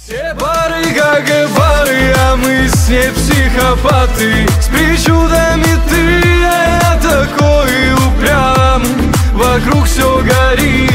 Все пары как и пары, а мы с ней психопаты. С причудами ты, а я такой упрямый. Вокруг все горит.